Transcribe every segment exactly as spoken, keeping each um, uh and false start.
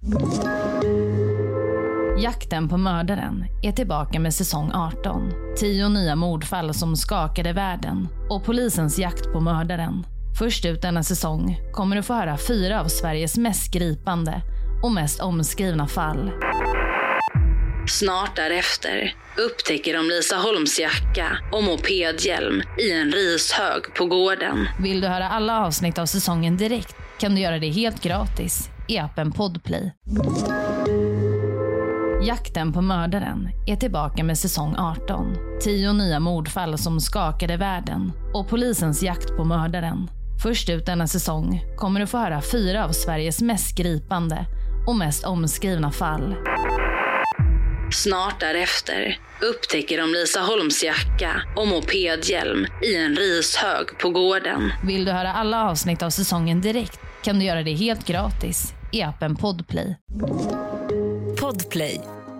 Jakten på mördaren är tillbaka med säsong arton. Tio nya mordfall som skakade världen och polisens jakt på mördaren. Först ut denna säsong kommer du få höra fyra av Sveriges mest gripande och mest omskrivna fall. Snart därefter upptäcker de Lisa Holms jacka och mopedhjälm i en rishög på gården. Vill du höra alla avsnitt av säsongen direkt kan du göra det helt gratis i appen Podplay. Jakten på mördaren är tillbaka med säsong arton. Tio nya mordfall som skakade världen och polisens jakt på mördaren. Först ut denna säsong kommer du få höra fyra av Sveriges mest gripande och mest omskrivna fall. Snart därefter upptäcker de Lisa Holms jacka och mopedhjälm i en rishög på gården. Vill du höra alla avsnitt av säsongen direkt kan du göra det helt gratis i appen Podplay. Podplay.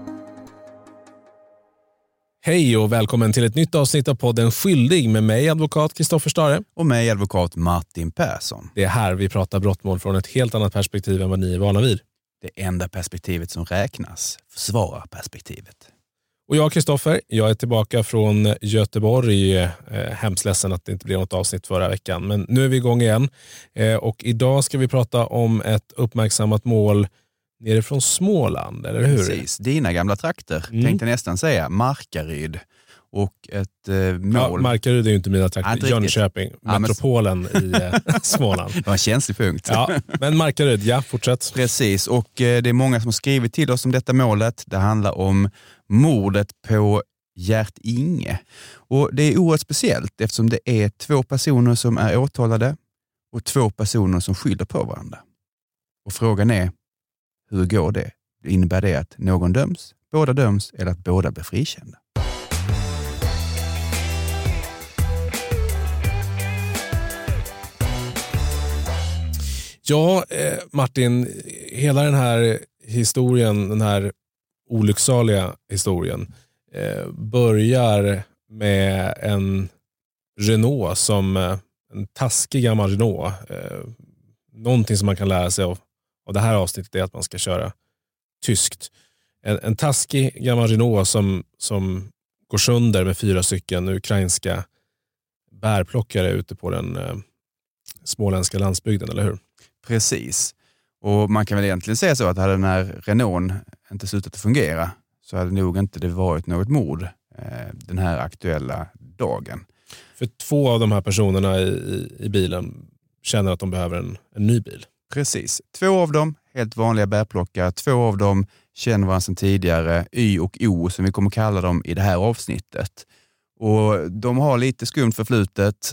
Hej och välkommen till ett nytt avsnitt av podden Skyldig med mig, advokat Kristoffer Stare. Och mig, advokat Martin Persson. Det är här vi pratar brottmål från ett helt annat perspektiv än vad ni är vana vid. Det enda perspektivet som räknas, försvararperspektivet. Och jag, Kristoffer, jag är tillbaka från Göteborg. Eh, hemskt ledsen att det inte blev något avsnitt förra veckan. Men nu är vi igång igen. Eh, och idag ska vi prata om ett uppmärksammat mål nere från Småland, eller hur? Precis, dina gamla trakter. Mm. Tänkte nästan säga Markaryd. Och ett eh, mål... Ja, Markaryd är ju inte mina trakter. Jönköping, ja, metropolen men... i eh, Småland. Det var en känslig punkt. Ja, men Markaryd, ja, fortsätt. Precis, och eh, det är många som har skrivit till oss om detta målet. Det handlar om mordet på Gert Inge. Och det är oerhört speciellt eftersom det är två personer som är åtalade och två personer som skyller på varandra. Och frågan är, hur går det? Innebär det att någon döms, båda döms eller att båda blir frikända? Ja, eh, Martin, hela den här historien, den här olycksaliga historien eh, börjar med en Renault som eh, en taskig gammal Renault. Eh, någonting som man kan lära sig av, av det här avsnittet är att man ska köra tyskt. En, en taskig gammal Renault som, som går sönder med fyra stycken ukrainska bärplockare ute på den eh, småländska landsbygden, eller hur? Precis. Och man kan väl egentligen säga så att hade den här Renault inte slutat att fungera så hade nog inte det varit något mord eh, den här aktuella dagen. För två av de här personerna i, i, i bilen känner att de behöver en, en ny bil. Precis. Två av dem, helt vanliga bärplockare. Två av dem känner varandra sedan tidigare. Y och O som vi kommer kalla dem i det här avsnittet. Och de har lite skumt förflutet.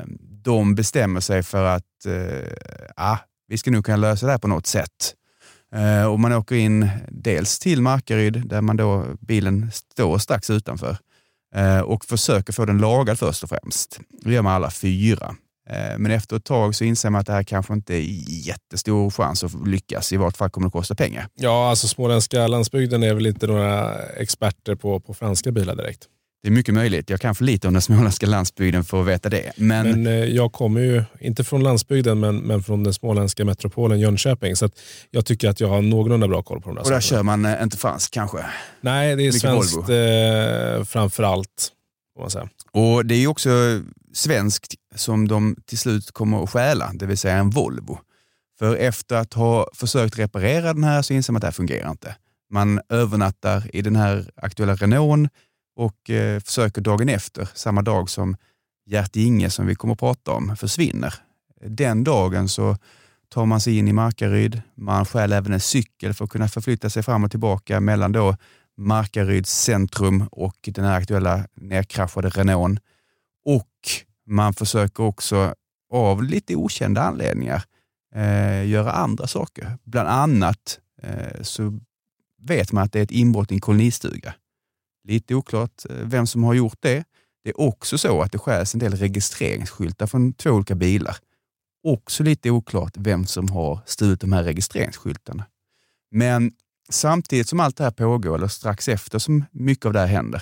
De bestämmer sig för att eh, ah, vi ska nu kunna lösa det här på något sätt. Eh, och man åker in dels till Markaryd där man då, bilen står strax utanför. Eh, och försöker få den lagad först och främst. Det gör man alla fyra. Eh, men efter ett tag så inser man att det här kanske inte är jättestor chans att lyckas. I vart fall kommer det kosta pengar. Ja, alltså småländska landsbygden är väl inte några experter på, på franska bilar direkt. Det är mycket möjligt. Jag kan för lite om den småländska landsbygden för att veta det. Men, men eh, jag kommer ju inte från landsbygden men, men från den småländska metropolen Jönköping. Så att jag tycker att jag har någorlunda bra koll på de där. Och där kör man eh, inte fransk kanske? Nej, det är mycket svenskt eh, framförallt. Man säga. Och det är ju också svenskt som de till slut kommer att stjäla. Det vill säga en Volvo. För efter att ha försökt reparera den här så inser man att det här fungerar inte. Man övernattar i den här aktuella Renault och eh, försöker dagen efter, samma dag som Gert Inge som vi kommer att prata om försvinner. Den dagen så tar man sig in i Markaryd. Man stjäl även en cykel för att kunna förflytta sig fram och tillbaka mellan då Markaryds centrum och den här aktuella nedkraschade Renault. Och man försöker också av lite okända anledningar eh, göra andra saker. Bland annat eh, så vet man att det är ett inbrott i en kolonistuga. Lite oklart vem som har gjort det. Det är också så att det skärs en del registreringsskyltar från två olika bilar. Också lite oklart vem som har stulit de här registreringsskyltarna. Men samtidigt som allt det här pågår, eller strax efter som mycket av det här händer,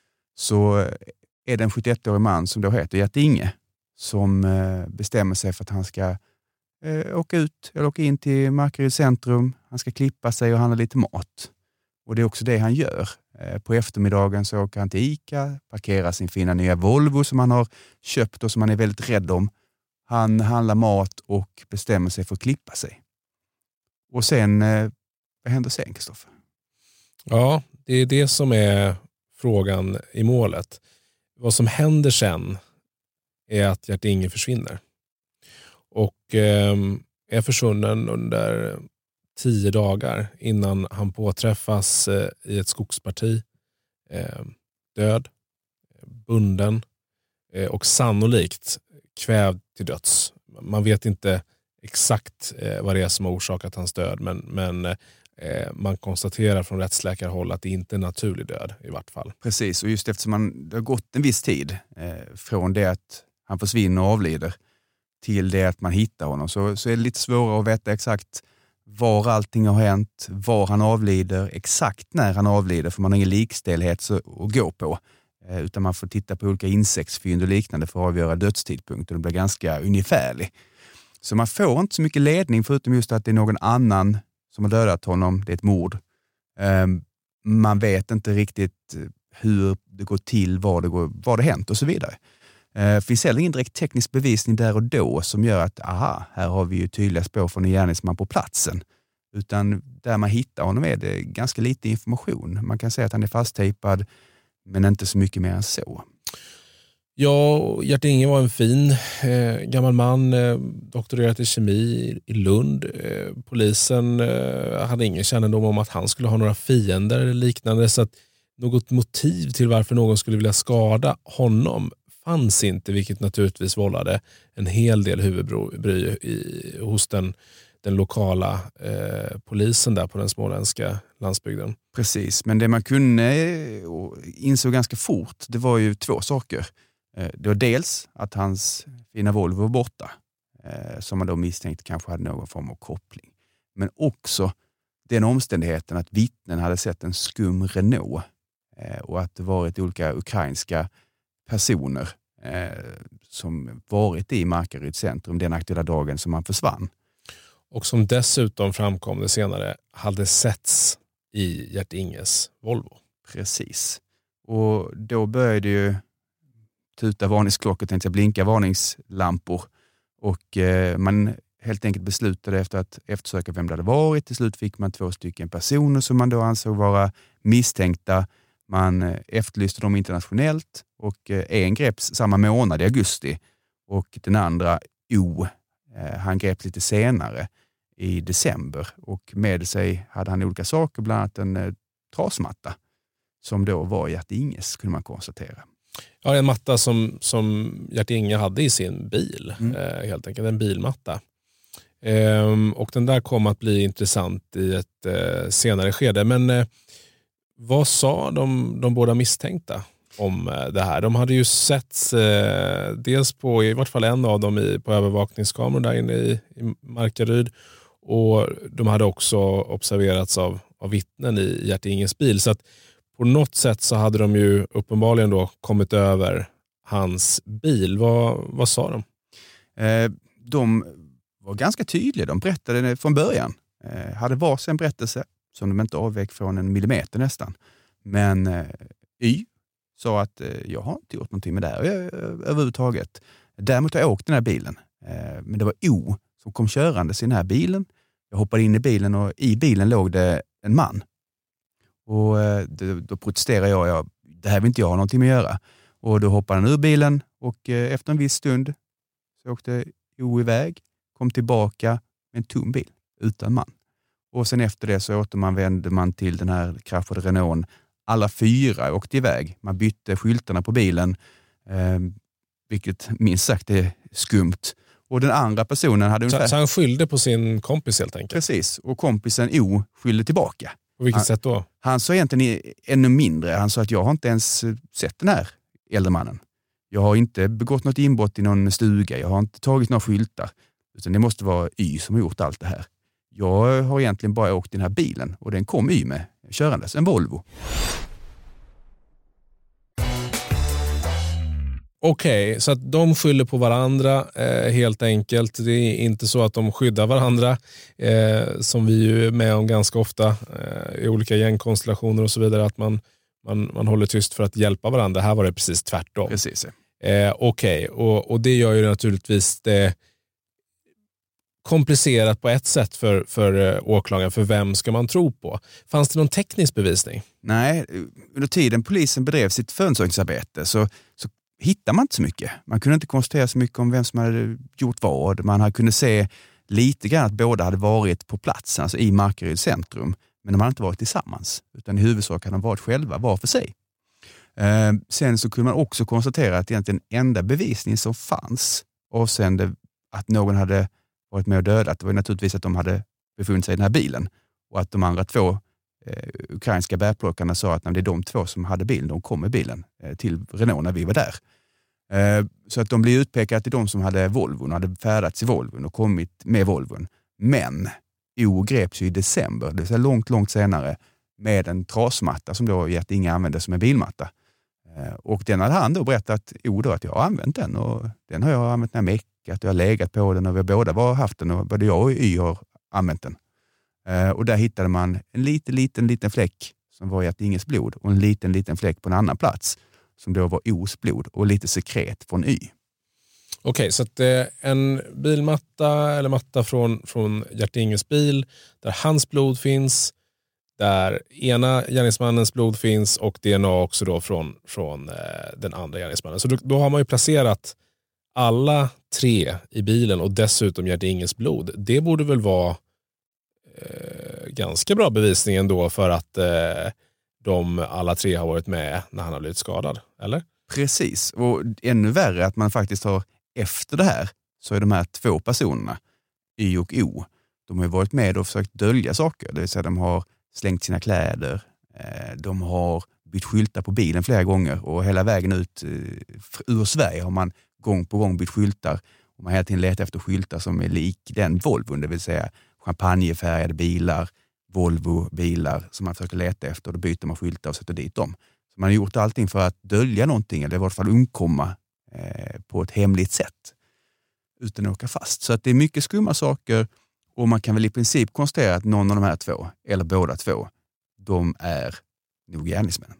så är det en sjuttioettårig man som då heter Gert Inge som bestämmer sig för att han ska eh, åka ut eller åka in till Markaryd centrum. Han ska klippa sig och handla lite mat. Och det är också det han gör. Eh, på eftermiddagen så åker han till ICA, parkerar sin fina nya Volvo som han har köpt och som han är väldigt rädd om. Han handlar mat och bestämmer sig för att klippa sig. Och sen, eh, vad händer sen, Kristoffer? Ja, det är det som är frågan i målet. Vad som händer sen är att Gert-Inge försvinner. Och eh, är försvunnen under tio dagar innan han påträffas eh, i ett skogsparti. Eh, död, bunden eh, och sannolikt kvävd till döds. Man vet inte exakt eh, vad det är som har orsakat hans död, men, men eh, man konstaterar från rättsläkarhåll att det inte är naturlig död i vart fall. Precis, och just eftersom man, det har gått en viss tid eh, från det att han försvinner och avlider till det att man hittar honom, så, så är det lite svårare att veta exakt var allting har hänt, var han avlider, exakt när han avlider, för man har ingen likställighet att gå på. Eh, utan man får titta på olika insektsfynd och liknande för att avgöra dödstidpunkt, och det blir ganska ungefärlig. Så man får inte så mycket ledning förutom just att det är någon annan som har dödat honom, det är ett mord. Eh, man vet inte riktigt hur det går till, vad det, går, vad det hänt och så vidare. Det finns heller ingen direkt teknisk bevisning där och då som gör att aha, här har vi ju tydliga spår från en gärningsman på platsen. Utan där man hittar honom är det ganska lite information. Man kan säga att han är fasttejpad, men inte så mycket mer än så. Ja, Gert-Inge var en fin eh, gammal man, eh, doktorerat i kemi i, i Lund. Eh, polisen eh, hade ingen kännedom om att han skulle ha några fiender eller liknande, så att något motiv till varför någon skulle vilja skada honom fanns inte, vilket naturligtvis vållade en hel del huvudbry i, hos den, den lokala eh, polisen där på den småländska landsbygden. Precis, men det man kunde och insåg ganska fort, det var ju två saker. Eh, det var dels att hans fina Volvo var borta, eh, som man då misstänkte kanske hade någon form av koppling. Men också den omständigheten att vittnen hade sett en skum Renault eh, och att det varit olika ukrainska personer eh, som varit i Markaryd centrum den aktuella dagen som han försvann. Och som dessutom framkom det senare hade setts i Gert-Inges Volvo. Precis. Och då började ju tuta varningsklockor, tänkte jag, blinka varningslampor. Och eh, man helt enkelt beslutade efter att eftersöka vem det hade varit. Till slut fick man två stycken personer som man då ansåg vara misstänkta. Man efterlyste dem internationellt och en greps samma månad i augusti och den andra O, han greps lite senare i december, och med sig hade han olika saker, bland annat en trasmatta som då var Gert-Inges, kunde man konstatera. Ja, en matta som, som Gert-Inge hade i sin bil, mm. eh, helt enkelt en bilmatta. Ehm, och den där kom att bli intressant i ett eh, senare skede, men eh, vad sa de, de båda misstänkta om det här? De hade ju sett eh, dels på, i vart fall en av dem i, på övervakningskameror där inne i, i Markaryd, och de hade också observerats av, av vittnen i Gert-Inges bil. Så att på något sätt så hade de ju uppenbarligen då kommit över hans bil. Vad, vad sa de? Eh, de var ganska tydliga. De berättade från början. Eh, hade varsin berättelse som de inte avvek från en millimeter nästan. Men eh, Y sa att eh, jag har inte gjort någonting med det här eh, överhuvudtaget. Däremot har jag åkt den här bilen. Eh, men det var O som kom körandes i den här bilen. Jag hoppade in i bilen och i bilen låg det en man. Och eh, då, då protesterade jag, jag. Det här vill inte jag ha någonting med att göra. Och då hoppade han ur bilen och eh, efter en viss stund så åkte O iväg. Kom tillbaka med en tom bil utan man. Och sen efter det så återvände man till den här kraschade Renault. Alla fyra åkte iväg. Man bytte skyltarna på bilen. Eh, vilket minst sagt är skumt. Och den andra personen hade ungefär... Så, så han skyllde på sin kompis helt enkelt? Precis. Och kompisen O skyllde tillbaka. På vilket han, sätt då? Han sa egentligen ännu mindre. Han sa att jag har inte ens sett den här äldre mannen. Jag har inte begått något inbrott i någon stuga. Jag har inte tagit några skyltar. Utan det måste vara Y som har gjort allt det här. Jag har egentligen bara åkt i den här bilen och den kom Y med körandes, en Volvo. Okej, okay, så att de skyller på varandra eh, helt enkelt. Det är inte så att de skyddar varandra eh, som vi ju är med om ganska ofta eh, i olika gängkonstellationer och så vidare, att man, man, man håller tyst för att hjälpa varandra. Här var det precis tvärtom. Precis. Eh, Okej, okay. och, och det gör ju naturligtvis det komplicerat på ett sätt för, för åklagaren, för vem ska man tro på? Fanns det någon teknisk bevisning? Nej, under tiden polisen bedrev sitt förundersökningsarbete så, så hittar man inte så mycket. Man kunde inte konstatera så mycket om vem som hade gjort vad. Man hade kunde se lite grann att båda hade varit på plats, alltså i Markaryds centrum, men de hade inte varit tillsammans, utan i huvudsak hade de varit själva, var för sig. Eh, sen så kunde man också konstatera att egentligen den enda bevisning som fanns avseende att någon hade varit med och dödat, det var naturligtvis att de hade befunnit sig i den här bilen, och att de andra två eh, ukrainska bärplockarna sa att när det är de två som hade bilen, de kom med bilen eh, till Renault när vi var där. Eh, så att de blev utpekade till de som hade Volvon, hade färdats i Volvon och kommit med Volvon. Men O greps ju i december, det vill säga långt, långt senare, med en trasmatta som då Gert Inge använde som en bilmatta. Eh, och den hade han då berättat O då att jag har använt den, och den har jag använt när jag meckat, att jag har legat på den, och vi båda har haft den, och både jag och Y har använt den. Eh, och där hittade man en liten, liten, liten fläck som var Gert Inges blod, och en liten, liten fläck på en annan plats som då var O's blod, och lite sekret från Y. Okej, okay, så att eh, en bilmatta eller matta från, från Gert Inges bil där hans blod finns, där ena gärningsmannens blod finns, och D N A också då från, från eh, den andra gärningsmannen. Så då, då har man ju placerat alla tre i bilen, och dessutom Gert Inges blod. Det borde väl vara eh, ganska bra bevisning ändå för att eh, de alla tre har varit med när han har blivit skadad, eller? Precis, och ännu värre att man faktiskt har efter det här så är de här två personerna, Y och O, de har ju varit med och försökt dölja saker. Det vill säga de har slängt sina kläder, de har bytt skyltar på bilen flera gånger, och hela vägen ut ur Sverige har man gång på gång bytt skyltar, och man har hela tiden letat efter skyltar som är lik den Volvo, det vill säga champagnefärgade bilar, Volvo-bilar som man försöker leta efter, och då byter man skyltar och sätter dit dem. Så man har gjort allting för att dölja någonting, eller i varje fall undkomma eh, på ett hemligt sätt utan att åka fast. Så att det är mycket skumma saker, och man kan väl i princip konstatera att någon av de här två, eller båda två, de är nog gärningsmän.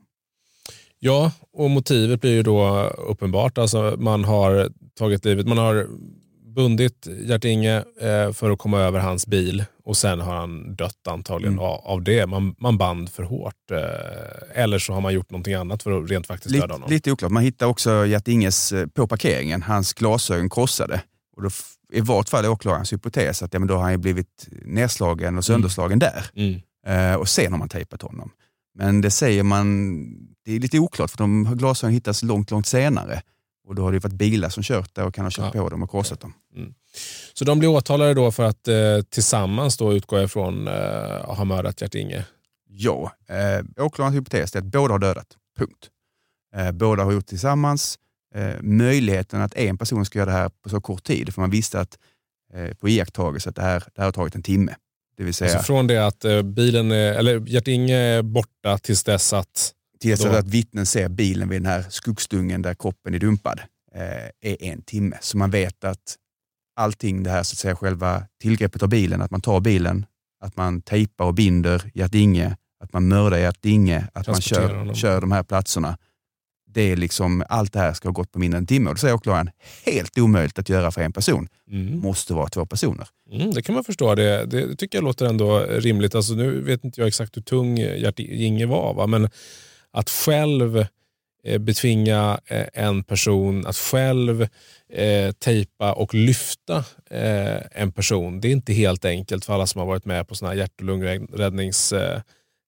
Ja, och motivet blir ju då uppenbart. Alltså man har tagit livet, man har bundit Gert Inge eh, för att komma över hans bil, och sen har han dött antagligen mm. av, av det. Man, man band för hårt. Eh, eller så har man gjort någonting annat för att rent faktiskt döda honom. Lite oklart. Man hittar också Gert Inges på parkeringen. Hans glasögon krossade. Och då i vart fall är åklagarens hypotes att ja, men då har han ju blivit nedslagen och sönderslagen mm. där. Mm. Eh, och sen har man tejpat honom. Men det säger man, det är lite oklart, för de glasögon hittas långt, långt senare. Och då har det varit bilar som kört där och kan ha kört ja. på dem och krossat dem. Mm. Så de blir åtalade då för att eh, tillsammans då utgår ifrån eh, att ha mördat Gert Inge? Ja, eh, åklagarens hypotes är att båda har dödat. Punkt. Eh, båda har gjort tillsammans. Eh, möjligheten att en person ska göra det här på så kort tid, för man visste att eh, på iakttagelse att det här, det här har tagit en timme. Det vill säga, alltså från det att eh, bilen är, eller Gert Inge är borta tills dess att tills då... att vittnen ser bilen vid den här skuggstungen där kroppen är dumpad eh, är en timme. Så man vet att allting det här, så att säga, själva tillgreppet av bilen, att man tar bilen, att man tejpar och binder Gert Inge, att man mördar Gert Inge, att man kör, kör de här platserna. Det är liksom, allt det här ska ha gått på mindre än en timme. Och då säger åklagaren, helt omöjligt att göra för en person. Mm. Måste vara två personer. Mm, det kan man förstå. Det, det tycker jag låter ändå rimligt. Alltså, nu vet inte jag exakt hur tung Gert Inge var, va? Men att själv eh, betvinga eh, en person, att själv eh, tejpa och lyfta eh, en person, det är inte helt enkelt för alla som har varit med på såna här hjärt- och lungräddningsträningar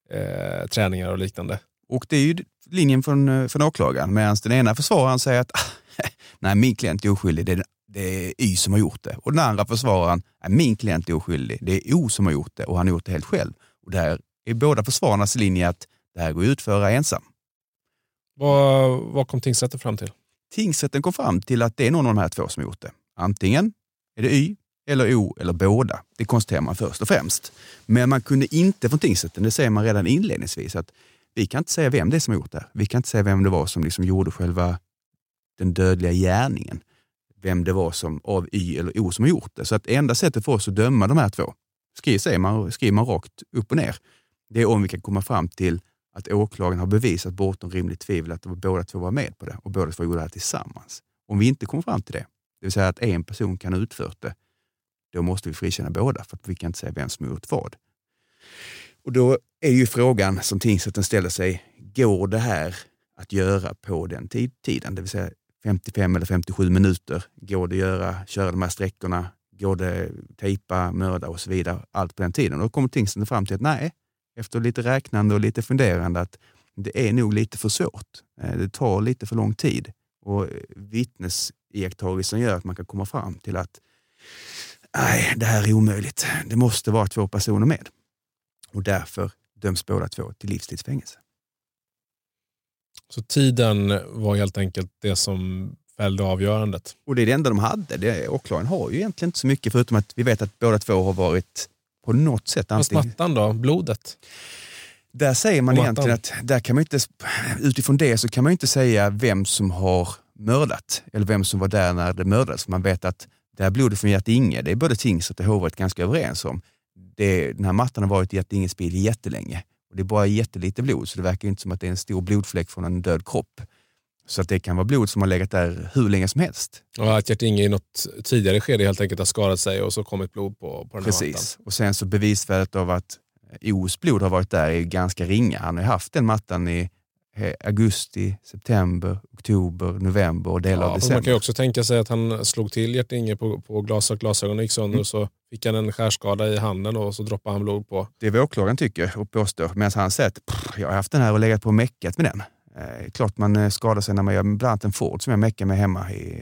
eh, eh, och liknande. Och det är ju linjen från, från åklagaren, medan den ena försvararen säger att nej, min klient är oskyldig, det är, det är Y som har gjort det. Och den andra försvararen, nej, min klient är oskyldig, det är O som har gjort det, och han har gjort det helt själv. Och där är båda försvararnas linje att det här går att utföra ensam. Vad, vad kom tingsrätten fram till? Tingsrätten kom fram till att det är någon av de här två som har gjort det. Antingen är det Y eller O eller båda. Det konstaterar man först och främst. Men man kunde inte från tingsrätten, det säger man redan inledningsvis, att vi kan inte säga vem det är som har gjort det. Vi kan inte säga vem det var som liksom gjorde själva den dödliga gärningen. Vem det var som av Y eller O som har gjort det. Så att enda sättet för oss att döma de här två, skriver, säger man, skriver man rakt upp och ner, det är om vi kan komma fram till att åklagaren har bevisat bortom rimligt tvivel att båda två var med på det och båda två gjorde det här tillsammans. Om vi inte kommer fram till det, det vill säga att en person kan ha utfört det, då måste vi frikänna båda för att vi kan inte säga vem som har gjort vad. Och då är ju frågan som tingsrätten ställer sig, går det här att göra på den tid, tiden? Det vill säga femtiofem eller femtiosju minuter, går det att göra, köra de här sträckorna, går det tejpa, mörda och så vidare, allt på den tiden. Och då kommer tingsrätten fram till att nej, efter lite räknande och lite funderande, att det är nog lite för svårt. Det tar lite för lång tid. Och vittnesiakttagelsen gör att man kan komma fram till att nej, det här är omöjligt. Det måste vara två personer med. Och därför döms båda två till livstidsfängelse. Så tiden var helt enkelt det som fällde avgörandet. Och det är det enda de hade. Det, åklagaren har ju egentligen inte så mycket, förutom att vi vet att båda två har varit på något sätt. Fast mattan då? Blodet? Där säger man egentligen att där kan man inte, utifrån det så kan man inte säga vem som har mördat eller vem som var där när det mördades. Man vet att det här blodet från Gert-Inge, det är både tingsrätt och hovrätt ganska överens om. Det, den här mattan har varit i Gert-Inges bil jättelänge. Och det är bara jättelite blod, så det verkar inte som att det är en stor blodfläck från en död kropp. Så att det kan vara blod som har legat där hur länge som helst. Och att Gert-Inge i något tidigare skede helt enkelt har skadat sig och så kommit blod på, på den här Precis. mattan. Och sen så bevisvärdet av att O's blod har varit där är ganska ringa. Han har haft den mattan i augusti, september, oktober, november och delar ja, av december. Man kan ju också tänka sig att han slog till Gert-Inge på, på glas och glasögon och gick sönder mm. och så fick han en skärskada i handen och så droppade han blod på. Det är vad åklagaren tycker och påstår. Medan han säger att jag har haft den här och legat på och meckat med den. Eh, klart man skadar sig när man gör bland annat en Ford som jag meckar med hemma. I,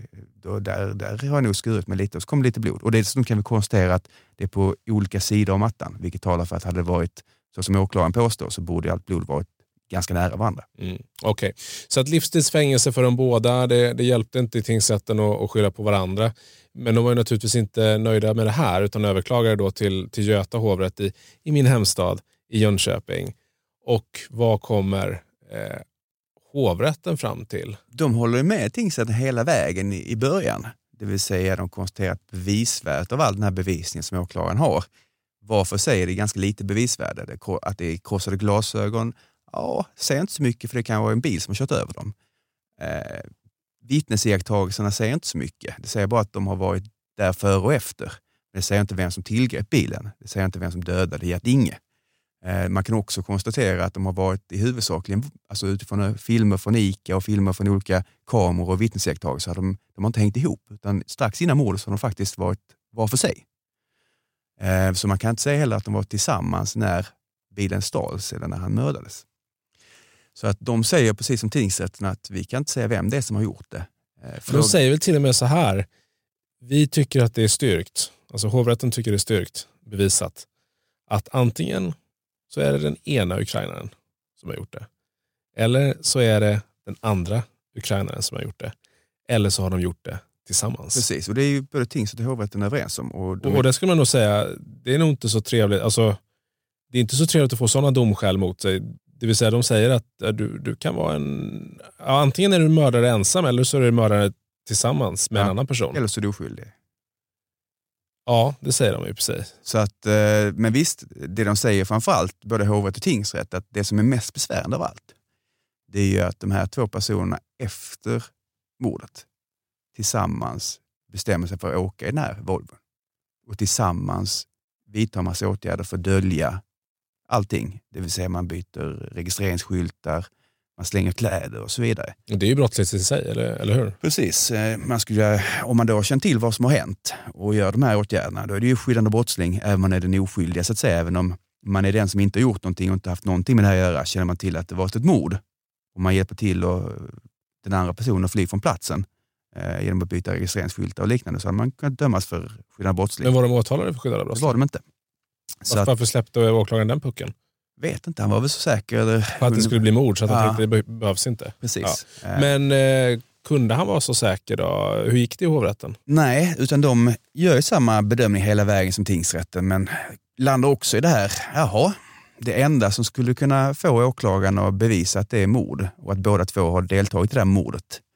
då, där, där har jag nog skurit med lite och så kommer lite blod. Och dessutom kan vi konstatera att det är på olika sidor av mattan. Vilket talar för att hade det varit så som åklagaren påstår så borde allt blod varit ganska nära varandra. Mm, Okej, okay. Så att livstidsfängelse för de båda, det, det hjälpte inte i tingsrätten att, att skylla på varandra. Men de var ju naturligtvis inte nöjda med det här utan överklagade då till, till Göta hovrätt i, i min hemstad i Jönköping. Och vad kommer eh, hovrätten fram till? De håller med tingsrätten hela vägen i, i början. Det vill säga de konstaterar att bevisvärdet av all den här bevisningen som åklagaren har. Varför säger det ganska lite bevisvärde? Det, att det är krossade glasögon. Ja, säger inte så mycket för det kan vara en bil som har kört över dem. Eh, vittnesiakttagelserna säger inte så mycket. Det säger bara att de har varit där före och efter. Det säger inte vem som tillgrep bilen. Det säger inte vem som dödade Gert-Inge. Eh, man kan också konstatera att de har varit i huvudsakligen, alltså utifrån filmer från ICA och filmer från olika kameror och vittnesiakttagelser. De, de har inte hängt ihop. Utan strax innan mordet så har de faktiskt varit var för sig. Eh, så man kan inte säga heller att de var tillsammans när bilen stals eller när han mördades. Så att de säger precis som tingsrätten att vi kan inte säga vem det är som har gjort det. För de säger väl till och med så här, vi tycker att det är styrkt, alltså hovrätten tycker det är styrkt, bevisat, att antingen så är det den ena ukrainaren som har gjort det, eller så är det den andra ukrainaren som har gjort det, eller så har de gjort det tillsammans. Precis, och det är ju både tingsrätt och hovrätten överens om. Och, de... och det skulle man nog säga, det är nog inte så trevligt, alltså det är inte så trevligt att få sådana domskäl mot sig. Det vill säga de säger att du, du kan vara en... Ja, antingen är du mördare ensam eller så är du mördare tillsammans med ja, en annan person. Eller så är du oskyldig. Ja, det säger de ju precis. Så att, men visst, det de säger framförallt, både hovrätt och tingsrätt, att det som är mest besvärande av allt, det är ju att de här två personerna efter mordet tillsammans bestämmer sig för att åka i den här Volvo. Och tillsammans vidtar massa åtgärder för att dölja allting. Det vill säga man byter registreringsskyltar, man slänger kläder och så vidare. Det är ju brottsligt i sig, eller, eller hur? Precis. Man skulle, om man då har känt till vad som har hänt och gör de här åtgärderna, då är det ju skyddande brottsling, även om man är den oskyldiga så att säga. Även om man är den som inte har gjort någonting och inte haft någonting med det här att göra, känner man till att det varit ett mord. Och man hjälper till och den andra personen att fly från platsen eh, genom att byta registreringsskyltar och liknande, så hade man kunnat dömas för skyddande brottsling. Men var de åtalade för skyddande brottsling? Det var de inte. Så varför att, släppte åklagaren den pucken? Vet inte, han var väl så säker. Eller, för att det skulle bli mord, så att ja. han tänkte det behövs inte. Precis. Ja. Men eh, kunde han vara så säker då? Hur gick det i hovrätten? Nej, utan de gör ju samma bedömning hela vägen som tingsrätten, men landar också i det här. Jaha, det enda som skulle kunna få åklagaren att bevisa att det är mord och att båda två har deltagit i det här mordet,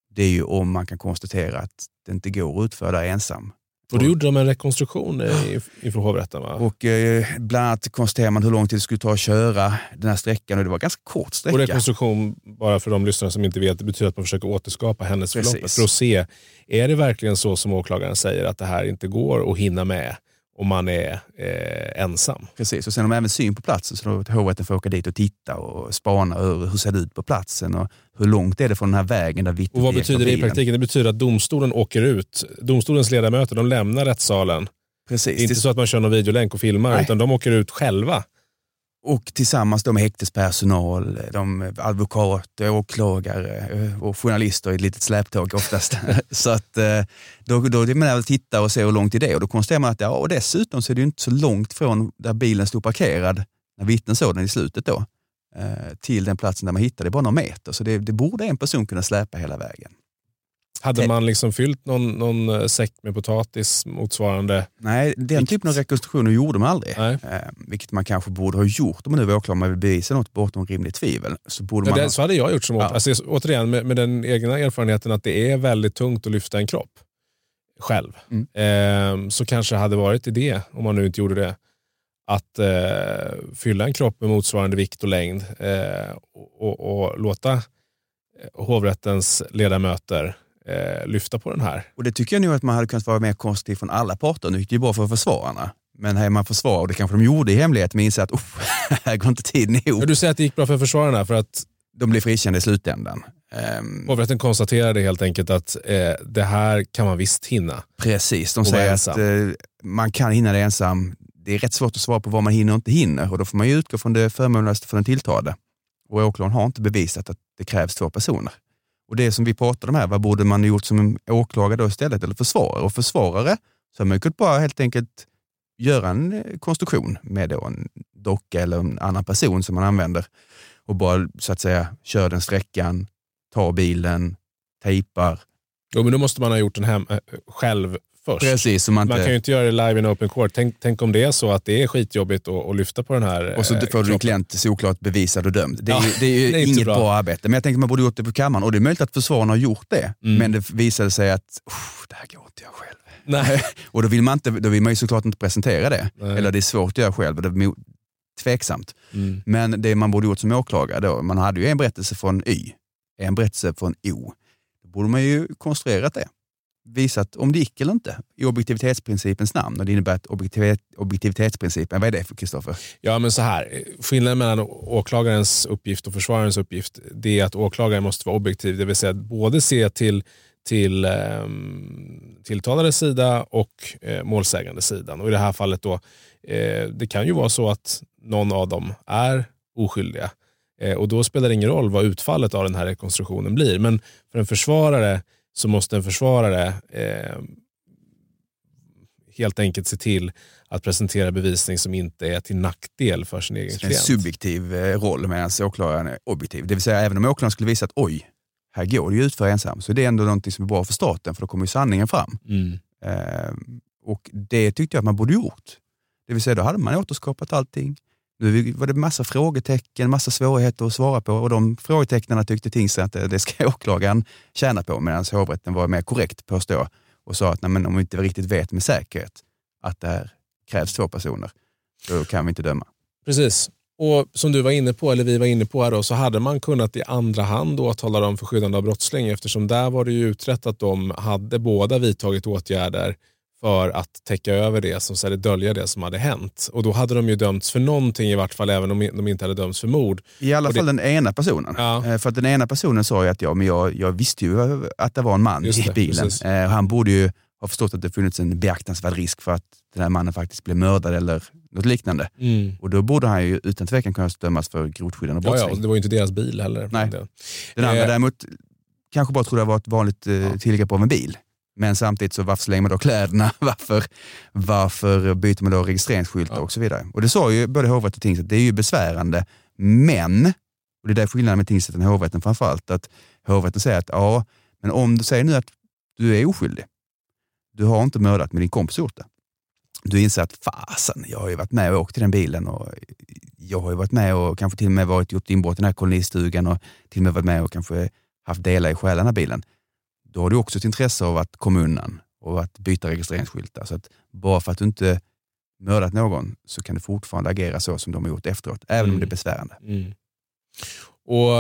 det är ju om man kan konstatera att det inte går att utföra ensam. Och då gjorde de en rekonstruktion inför hovrätten, va? Och eh, bland annat konstaterar man hur lång tid det skulle ta att köra den här sträckan, och det var en ganska kort sträcka. Och rekonstruktion, bara för de lyssnare som inte vet, det betyder att man försöker återskapa hennes förlopp för att se, är det verkligen så som åklagaren säger, att det här inte går att hinna med om man är eh, ensam? Precis, och sen har de även syn på platsen, så då hovrätten får åka dit och titta och spana över hur ser det ut på platsen och hur långt är det från den här vägen där vittnet. Och vad betyder det i praktiken? Det betyder att domstolen åker ut, domstolens ledamöter, de lämnar rättssalen. Precis. Det är inte så att man kör någon videolänk och filmar, Nej. utan de åker ut själva. Och tillsammans de häktespersonal, de advokater, åklagare och journalister i ett litet släptåg oftast. Så att då, då det man tittar och ser hur långt det är, och då konstaterar man att ja, och dessutom så är det ju inte så långt från där bilen stod parkerad när vittnen såg den i slutet då, till den platsen där man hittade, det är bara några meter. Så det, det borde en person kunna släpa hela vägen. Hade man liksom fyllt någon, någon säck med potatis motsvarande? Nej, den typen av rekonstruktioner gjorde man aldrig. Eh, vilket man kanske borde ha gjort om man nu var åklagare, man vill bevisa något bortom rimligt tvivel. Så, borde man det, ha... så hade jag gjort som ja. alltså, återigen med, med den egna erfarenheten att det är väldigt tungt att lyfta en kropp själv. Mm. Eh, så kanske hade varit idé, om man nu inte gjorde det, att eh, fylla en kropp med motsvarande vikt och längd eh, och, och, och låta hovrättens ledamöter Eh, lyfta på den här. Och det tycker jag nu att man hade kunnat vara mer konstruktiv från alla parter. Nu gick det ju bra för försvararna. Men här är man försvar, och det kanske de gjorde i hemlighet, men inser att oh, här går inte tiden ihop. Ja, du säger att det gick bra för försvararna för att de blev frikända i slutändan. Um, hovrätten konstaterade helt enkelt att eh, det här kan man visst hinna. Precis, de säger att eh, man kan hinna det ensam. Det är rätt svårt att svara på vad man hinner och inte hinner, och då får man ju utgå från det förmånligaste för den tilltalade. Och åklagaren har inte bevisat att det krävs två personer. Och det som vi pratade om här, vad borde man gjort som en åklagare då istället, eller försvarare? Och försvarare så har man kunnat bara helt enkelt göra en konstruktion med då en docka eller en annan person som man använder, och bara så att säga kör den sträckan, tar bilen, tejpar. Jo, men då måste man ha gjort den hem äh, själv först. Precis, så man, man inte... kan ju inte göra det live in open court. Tänk, tänk om det är så att det är skitjobbigt att, att lyfta på den här. Och så eh, får du en klient såklart bevisad och dömd. Det är, ja, ju, det är ju det är inget bra. bra arbete. Men jag tänkte att man borde gjort det på kammaren. Och det är möjligt att försvararna har gjort det. Mm. Men det visade sig att det här går inte jag själv. Nej. Och då vill, man inte, då vill man ju såklart inte presentera det. Nej. Eller det är svårt att göra själv. Och det är tveksamt. Mm. Men det man borde gjort som åklagare då. Man hade ju en berättelse från Y. En berättelse från O. Då borde man ju konstruerat det. Visat om det gick eller inte i objektivitetsprincipens namn, och det innebär att objektivitet, objektivitetsprincipen, vad är det för Kristoffer? Ja, men så här, skillnaden mellan åklagarens uppgift och försvararens uppgift, det är att åklagaren måste vara objektiv, det vill säga att både se till till eh, tilltalade sida och eh, målsägande sidan, och i det här fallet då eh, det kan ju vara så att någon av dem är oskyldiga, eh, och då spelar det ingen roll vad utfallet av den här rekonstruktionen blir, men för en försvarare så måste en försvarare eh, helt enkelt se till att presentera bevisning som inte är till nackdel för sin egen klient. En subjektiv roll medan åklagaren är objektiv. Det vill säga, även om åklagaren skulle visa att oj, här går det ju ut för ensam, så det är ändå någonting som är bra för staten, för då kommer ju sanningen fram. Mm. Eh, och det tyckte jag att man borde gjort. Det vill säga, då hade man återskapat allting. Nu var det massa frågetecken, massa svårigheter att svara på, och de frågetecknarna tyckte tingsrätten att det ska åklagaren tjäna på, medan hovrätten var mer korrekt påstå och sa att nej, men om vi inte riktigt vet med säkerhet att det här krävs två personer, då kan vi inte döma. Precis. Och som du var inne på, eller vi var inne på här då, så hade man kunnat i andra hand då tala om förskyddande av brottsling, eftersom där var det ju utrett att de hade båda vidtagit åtgärder för att täcka över det som så dölja det som hade hänt. Och då hade de ju dömts för någonting i vart fall, även om de inte hade dömts för mord. I alla och fall det... den ena personen. Ja. För att den ena personen sa ju att ja, men jag, jag visste ju att det var en man Just i det, bilen. precis. Han borde ju ha förstått att det funnits en beaktansvärd risk för att den här mannen faktiskt blev mördad eller något liknande. Mm. Och då borde han ju utan tvekan kunna dömas för grovt skyddande av brottsling. Ja, ja, det var ju inte deras bil heller. Nej. Den andra eh. däremot kanske bara trodde det var ett vanligt eh, ja. tillgrepp av en bil. Men samtidigt så varför slänger man då kläderna? Varför, varför byter man då registreringsskyltar ja. och så vidare? Och det sa ju både hovrätt och tingsrätt, det är ju besvärande. Men, och det är där skillnaden med tingsrätten och hovrätten framförallt, att hovrätten säger att ja, men om du säger nu att du är oskyldig, du har inte mördat med din kompis gjort det. Du inser att fasen, jag har ju varit med och åkt till den bilen, och jag har ju varit med och kanske till och med varit gjort inbrott i den här kolonistugan och till och med varit med och kanske haft delar i själva den här bilen. då har du också ett intresse av att kommunen och att byta registreringsskyltar. Så att bara för att du inte mördat någon så kan du fortfarande agera så som de har gjort efteråt, även mm. om det är besvärande. Mm. Och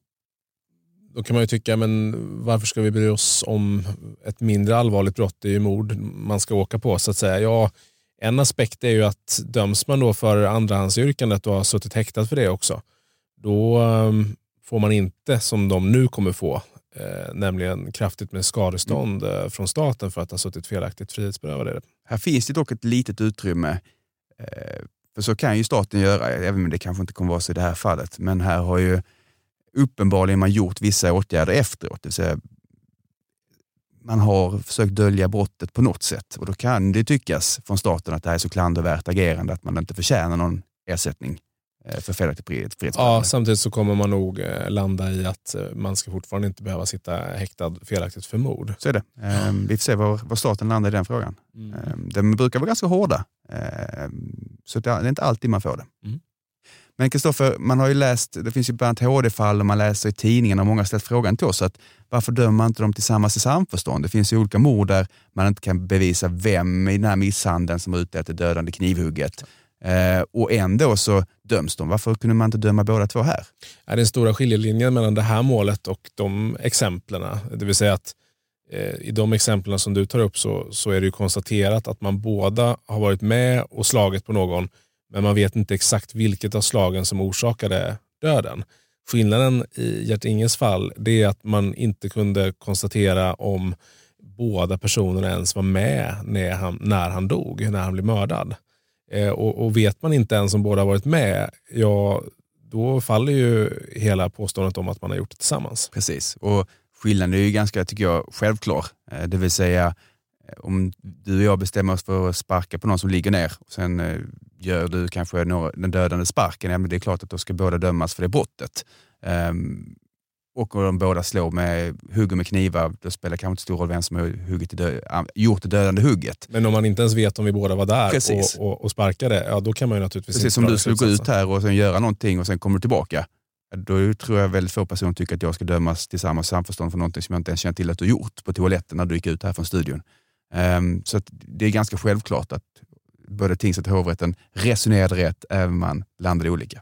då kan man ju tycka, men varför ska vi bry oss om ett mindre allvarligt brott? Det är ju mord man ska åka på, så att säga. Ja, en aspekt är ju att döms man då för andrahandsyrkandet och har suttit häktad för det också, då um, får man inte, som de nu kommer få, eh, nämligen kraftigt med skadestånd mm. eh, från staten för att ha suttit felaktigt frihetsberövade. Här finns det dock ett litet utrymme, eh, för så kan ju staten göra, även om det kanske inte kommer vara så i det här fallet, men här har ju uppenbarligen man gjort vissa åtgärder efteråt, det vill säga man har försökt dölja brottet på något sätt, och då kan det tyckas från staten att det här är så klandervärt agerande att man inte förtjänar någon ersättning för felaktigt frihetsberövande. Ja, samtidigt så kommer man nog landa i att man ska fortfarande inte behöva sitta häktad felaktigt för mord. Så är det. Mm. Vi får se var, var staten landar i den frågan. Mm. De brukar vara ganska hårda, så det är inte alltid man får det. Mm. Men Kristoffer, man har ju läst, det finns ju bland annat H D-fall och man läser i tidningen och många har ställt frågan till oss att varför dömer man inte dem tillsammans i samförstånd? Det finns ju olika mord där man inte kan bevisa vem i den här misshandeln som har utdelat det dödande knivhugget. Eh, och ändå så döms de. Varför kunde man inte döma båda två här? Ja, den stora skiljelinjen mellan det här målet och de exemplen, det vill säga att eh, i de exemplen som du tar upp så, så är det ju konstaterat att man båda har varit med och slagit på någon, men man vet inte exakt vilket av slagen som orsakade döden. Skillnaden i Gert Inges fall, det är att man inte kunde konstatera om båda personerna ens var med när han, när han dog, när han blev mördad. Eh, och, och vet man inte ens om båda varit med, ja, då faller ju hela påståendet om att man har gjort det tillsammans. Precis, och skillnaden är ju ganska, tycker jag, självklar. Eh, det vill säga, om du och jag bestämmer oss för att sparka på någon som ligger ner och sen eh, gör du kanske några, den dödande sparken, ja, men det är klart att då ska båda dömas för det brottet. Um, och om de båda slår med hugger med knivar, då spelar kanske inte stor roll vem som har hugget dö- gjort det dödande hugget. Men om man inte ens vet om vi båda var där och, och, och sparkade, ja, då kan man ju naturligtvis Precis, inte som du skulle gå ut här och sen göra någonting och sen kommer du tillbaka. Då tror jag väldigt få personer tycker att jag ska dömas tillsammans i samförstånd för någonting som jag inte ens känner till att du gjort på toaletten när du gick ut här från studion. Um, så att det är ganska självklart att både tingsrätt och hovrätten resonerade rätt även om man landade olika.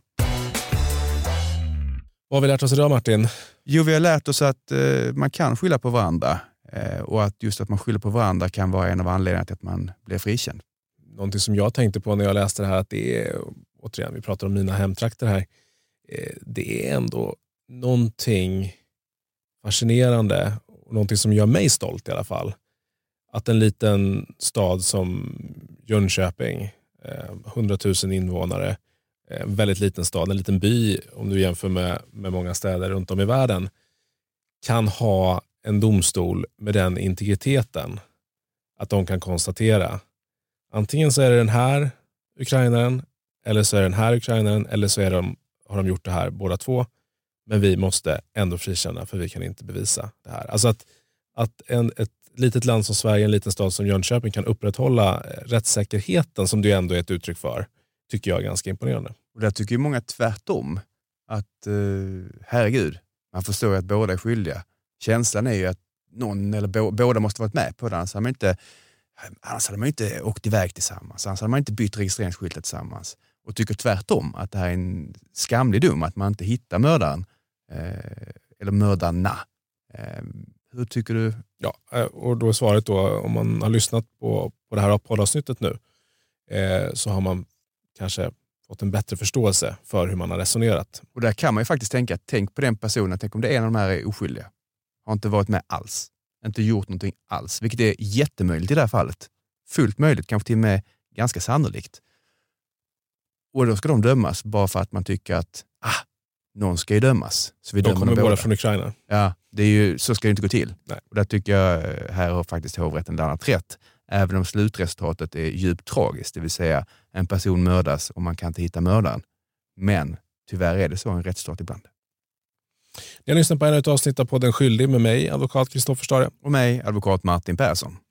Vad har vi lärt oss idag, Martin? Jo, vi har lärt oss att eh, man kan skylla på varandra eh, och att just att man skyller på varandra kan vara en av anledningarna till att man blir frikänd. Någonting som jag tänkte på när jag läste det här, att det är, återigen, vi pratar om mina hemtrakter här, eh, det är ändå någonting fascinerande och någonting som gör mig stolt i alla fall. Att en liten stad som Jönköping, eh, hundratusen invånare, eh, väldigt liten stad, en liten by om du jämför med, med många städer runt om i världen, kan ha en domstol med den integriteten att de kan konstatera antingen så är det den här ukrainaren eller så är det den här ukrainaren eller så är de, har de gjort det här båda två, men vi måste ändå frikänna för vi kan inte bevisa det här. Alltså att, att en, ett litet land som Sverige, en liten stad som Jönköping kan upprätthålla rättssäkerheten som det ändå är ett uttryck för, tycker jag är ganska imponerande. Och där tycker ju många tvärtom att eh, herregud, man förstår ju att båda är skyldiga. Känslan är ju att någon eller bo, båda måste varit med på det, annars hade man inte, annars hade man inte åkt iväg tillsammans, annars hade man inte bytt registreringsskyltet tillsammans. Och tycker tvärtom att det här är en skamlig dom, att man inte hittar mördaren eh, eller mördarna. Eh, hur tycker du? Ja, och då är svaret då, om man har lyssnat på, på det här poddavsnittet nu, eh, så har man kanske fått en bättre förståelse för hur man har resonerat. Och där kan man ju faktiskt tänka, tänk på den personen, tänk om det är en av de här är oskyldiga. Har inte varit med alls. Inte gjort någonting alls. Vilket är jättemöjligt i det här fallet. Fullt möjligt, kanske till och med ganska sannolikt. Och då ska de dömas bara för att man tycker att ah, någon ska ju dömas. Så vi de kommer båda. båda från Ukraina. Ja, det är ju, så ska det inte gå till. Nej. Och där tycker jag här har faktiskt hovrätten landat rätt. Även om slutresultatet är djupt tragiskt. Det vill säga en person mördas och man kan inte hitta mördaren. Men tyvärr är det så en rättsstat ibland. Ni har lyssnat på en av avsnitt av podden Skyldig med mig, advokat Kristoffer Stare. Och mig, advokat Martin Persson.